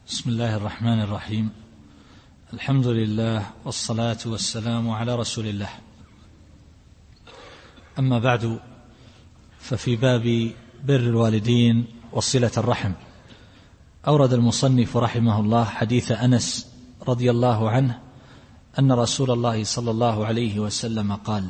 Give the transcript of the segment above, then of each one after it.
بسم الله الرحمن الرحيم. الحمد لله والصلاة والسلام على رسول الله. أما بعد، ففي باب بر الوالدين وصلة الرحم أورد المصنف رحمه الله حديث أنس رضي الله عنه أن رسول الله صلى الله عليه وسلم قال: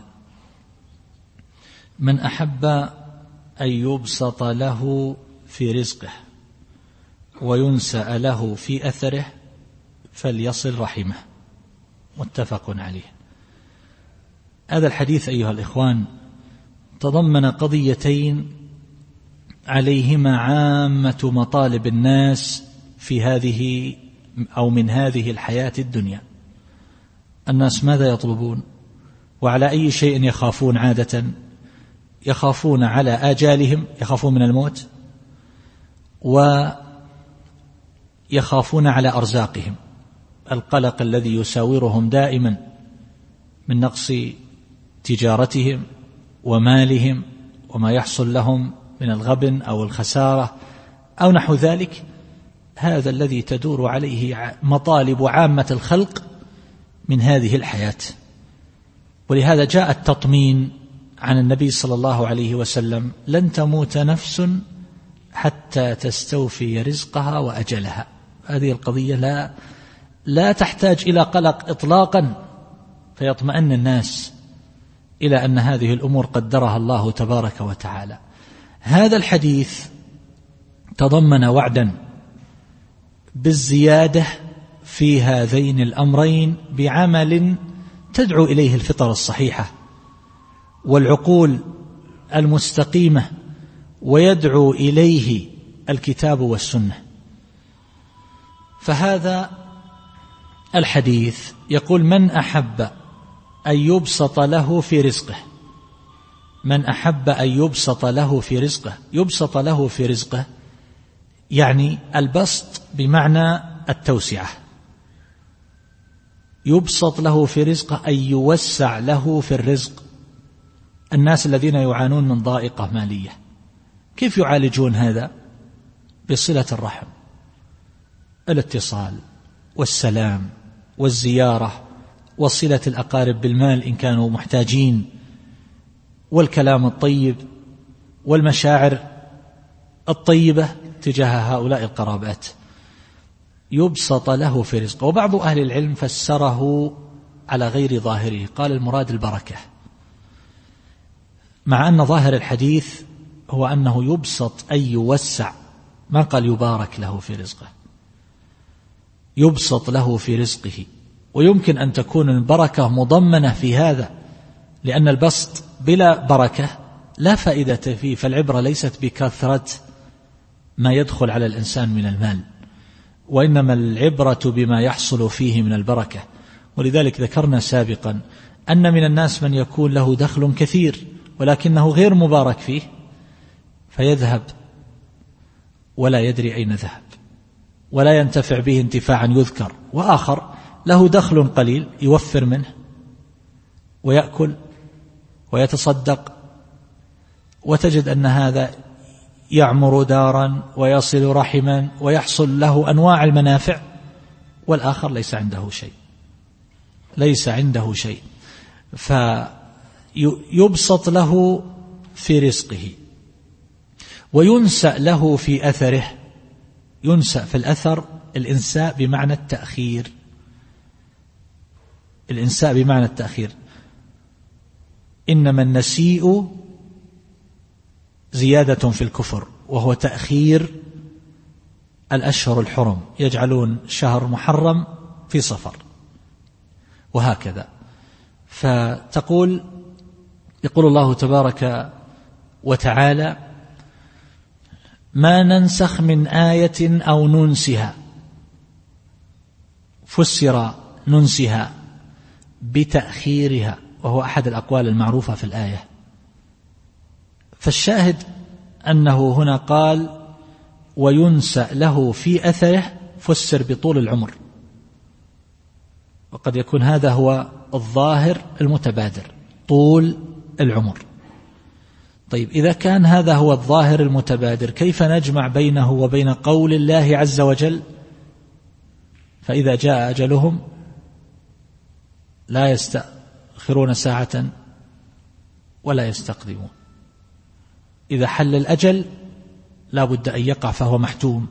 من أحب أن يبسط له في رزقه وينسأ له في أثره فليصل رحمه. متفق عليه. هذا الحديث أيها الإخوان تضمن قضيتين عليهما عامة مطالب الناس في هذه أو من هذه الحياة الدنيا. الناس ماذا يطلبون وعلى أي شيء يخافون عادة؟ يخافون على آجالهم، يخافون من الموت، ويخافون على أرزاقهم، القلق الذي يساورهم دائما من نقص تجارتهم ومالهم وما يحصل لهم من الغبن أو الخسارة أو نحو ذلك. هذا الذي تدور عليه مطالب عامة الخلق من هذه الحياة. ولهذا جاء التطمين عن النبي صلى الله عليه وسلم: لن تموت نفس حتى تستوفي رزقها وأجلها. هذه القضية لا تحتاج إلى قلق إطلاقا، فيطمئن الناس إلى أن هذه الأمور قدرها الله تبارك وتعالى. هذا الحديث تضمن وعدا بالزيادة في هذين الأمرين بعمل تدعو إليه الفطر الصحيحة والعقول المستقيمة، ويدعو إليه الكتاب والسنة. فهذا الحديث يقول: من أحب أن يبسط له في رزقه. من أحب أن يبسط له في رزقه. يبسط له في رزقه يعني البسط بمعنى التوسعة. يبسط له في رزقه أي يوسع له في الرزق. الناس الذين يعانون من ضائقة مالية كيف يعالجون هذا؟ بصلة الرحم، الاتصال والسلام والزيارة وصلة الأقارب بالمال إن كانوا محتاجين، والكلام الطيب والمشاعر الطيبة تجاه هؤلاء القرابات. يبسط له في رزقه. وبعض أهل العلم فسره على غير ظاهره، قال المراد البركة، مع أن ظاهر الحديث هو أنه يبسط أي يوسع، ما قال يبارك له في رزقه. يبسط له في رزقه. ويمكن أن تكون البركة مضمنة في هذا، لأن البسط بلا بركة لا فائدة فيه، فالعبرة ليست بكثرة ما يدخل على الإنسان من المال، وإنما العبرة بما يحصل فيه من البركة. ولذلك ذكرنا سابقا أن من الناس من يكون له دخل كثير ولكنه غير مبارك فيه، فيذهب ولا يدري أين ذهب ولا ينتفع به انتفاعا يذكر. وآخر له دخل قليل يوفر منه ويأكل ويتصدق، وتجد أن هذا يعمر دارا ويصل رحما ويحصل له أنواع المنافع، والآخر ليس عنده شيء، ليس عنده شيء. فيبسط له في رزقه وينسأ له في أثره. ينسأ في الأثر، الإنساء بمعنى التأخير. الإنساء بمعنى التأخير. إنما النسيء زيادة في الكفر، وهو تأخير الأشهر الحرم، يجعلون شهر محرم في صفر وهكذا. يقول الله تبارك وتعالى: ما ننسخ من آية أو ننسها. فسر ننسها بتأخيرها، وهو أحد الأقوال المعروفة في الآية. فالشاهد أنه هنا قال: وينسأ له في أثره، فسر بطول العمر، وقد يكون هذا هو الظاهر المتبادر، طول العمر. طيب، إذا كان هذا هو الظاهر المتبادر، كيف نجمع بينه وبين قول الله عز وجل: فإذا جاء أجلهم لا يستأخرون ساعة ولا يستقدمون. إذا حل الأجل لا بد أن يقع فهو محتوم،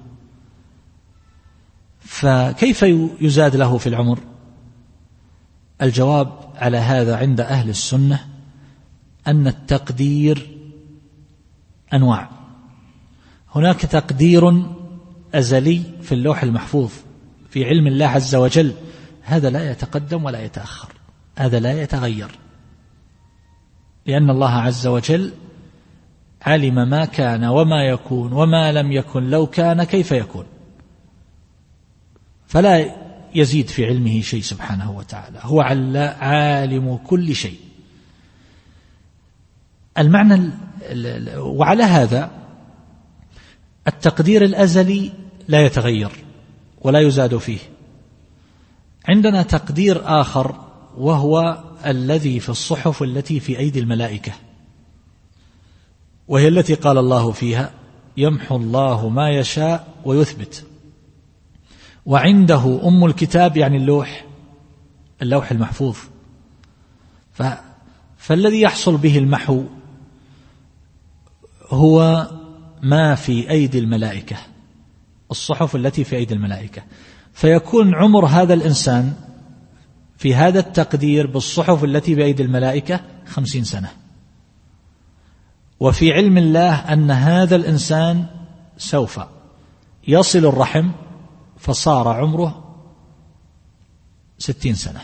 فكيف يزاد له في العمر؟ الجواب على هذا عند أهل السنة أن التقدير أنواع. هناك تقدير أزلي في اللوح المحفوظ في علم الله عز وجل، هذا لا يتقدم ولا يتأخر، هذا لا يتغير، لأن الله عز وجل علم ما كان وما يكون وما لم يكن لو كان كيف يكون، فلا يزيد في علمه شيء سبحانه وتعالى، هو عالم كل شيء. المعنى وعلى هذا التقدير الأزلي لا يتغير ولا يزاد فيه. عندنا تقدير آخر وهو الذي في الصحف التي في أيدي الملائكة، وهي التي قال الله فيها يمحو الله ما يشاء ويثبت، وعنده أم الكتاب يعني اللوح المحفوظ. فالذي يحصل به المحو هو ما في أيدي الملائكة، الصحف التي في أيدي الملائكة، فيكون عمر هذا الإنسان في هذا التقدير بالصحف التي بأيدي الملائكة 50 سنة، وفي علم الله أن هذا الإنسان سوف يصل الرحم فصار عمره 60 سنة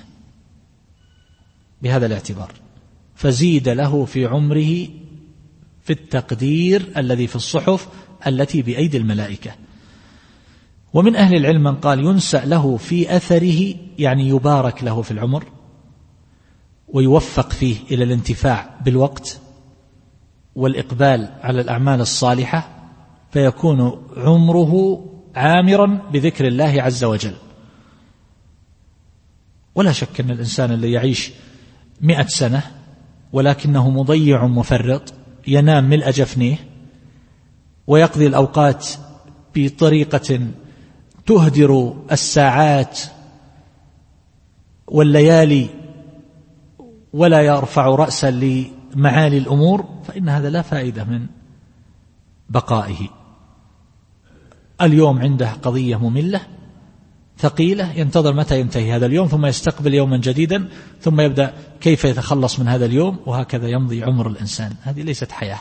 بهذا الاعتبار، فزيد له في عمره في التقدير الذي في الصحف التي بأيدي الملائكة. ومن أهل العلم من قال ينسأ له في أثره، يعني يبارك له في العمر ويوفق فيه إلى الانتفاع بالوقت والإقبال على الأعمال الصالحة، فيكون عمره عامرا بذكر الله عز وجل. ولا شك أن الإنسان الذي يعيش 100 سنة ولكنه مضيع مفرط، ينام ملء جفنيه ويقضي الأوقات بطريقة تهدر الساعات والليالي ولا يرفع رأسا لمعالي الأمور، فإن هذا لا فائدة من بقائه. اليوم عنده قضية مملة ثقيلة، ينتظر متى ينتهي هذا اليوم ثم يستقبل يوما جديدا، ثم يبدأ كيف يتخلص من هذا اليوم، وهكذا يمضي عمر الإنسان. هذه ليست حياة.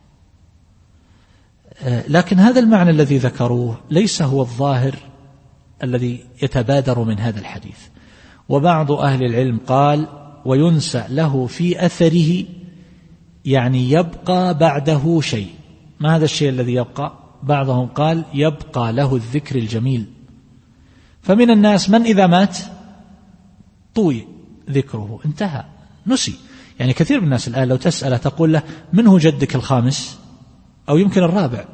لكن هذا المعنى الذي ذكروه ليس هو الظاهر الذي يتبادر من هذا الحديث. وبعض أهل العلم قال وينسأ له في أثره، يعني يبقى بعده شيء. ما هذا الشيء الذي يبقى؟ بعضهم قال يبقى له الذكر الجميل، فمن الناس من إذا مات طوي ذكره، انتهى، نسي. يعني كثير من الناس الآن لو تسأله تقول له من هو جدك الخامس أو يمكن الرابع،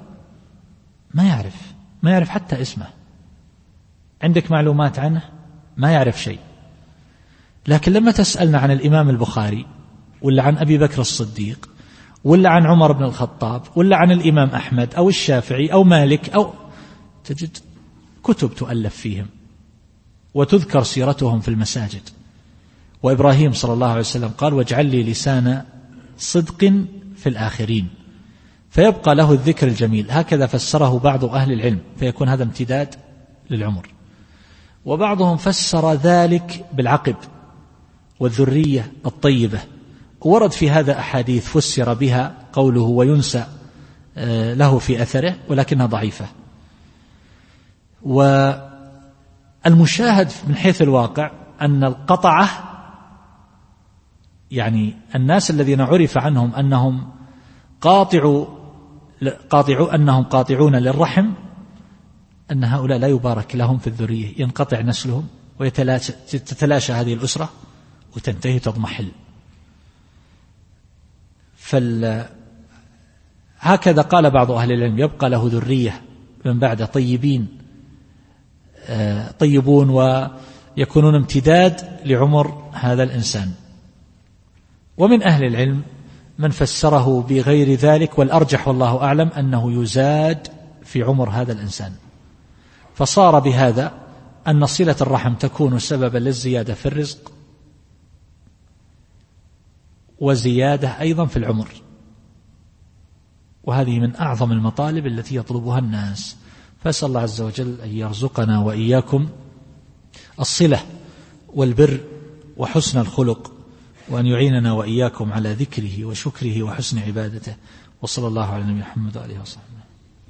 ما يعرف حتى اسمه. عندك معلومات عنه؟ ما يعرف شيء. لكن لما تسألنا عن الإمام البخاري ولا عن أبي بكر الصديق ولا عن عمر بن الخطاب ولا عن الإمام أحمد أو الشافعي أو مالك، أو تجد كتب تؤلف فيهم وتذكر سيرتهم في المساجد. وإبراهيم صلى الله عليه وسلم قال واجعل لي لسان صدق في الآخرين، فيبقى له الذكر الجميل. هكذا فسره بعض أهل العلم، فيكون هذا امتداد للعمر. وبعضهم فسر ذلك بالعقب والذرية الطيبة، ورد في هذا أحاديث فسر بها قوله وينسى له في أثره، ولكنها ضعيفة. والمشاهد من حيث الواقع أن القطعة، يعني الناس الذين عرف عنهم أنهم أنهم قاطعون للرحم، أن هؤلاء لا يبارك لهم في الذرية، ينقطع نسلهم وتتلاشى هذه الأسرة وتنتهي تضمحل. هكذا قال بعض أهل العلم يبقى له ذرية من بعد طيبون ويكونون امتداد لعمر هذا الإنسان. ومن أهل العلم من فسره بغير ذلك، والأرجح والله أعلم أنه يزاد في عمر هذا الإنسان، فصار بهذا أن صلة الرحم تكون سببا للزيادة في الرزق وزيادة أيضا في العمر، وهذه من أعظم المطالب التي يطلبها الناس. فأسأل الله عز وجل أن يرزقنا وإياكم الصلة والبر وحسن الخلق، وأن يعيننا وإياكم على ذكره وشكره وحسن عبادته. وصلى الله على نبينا محمد وآله وصحبه.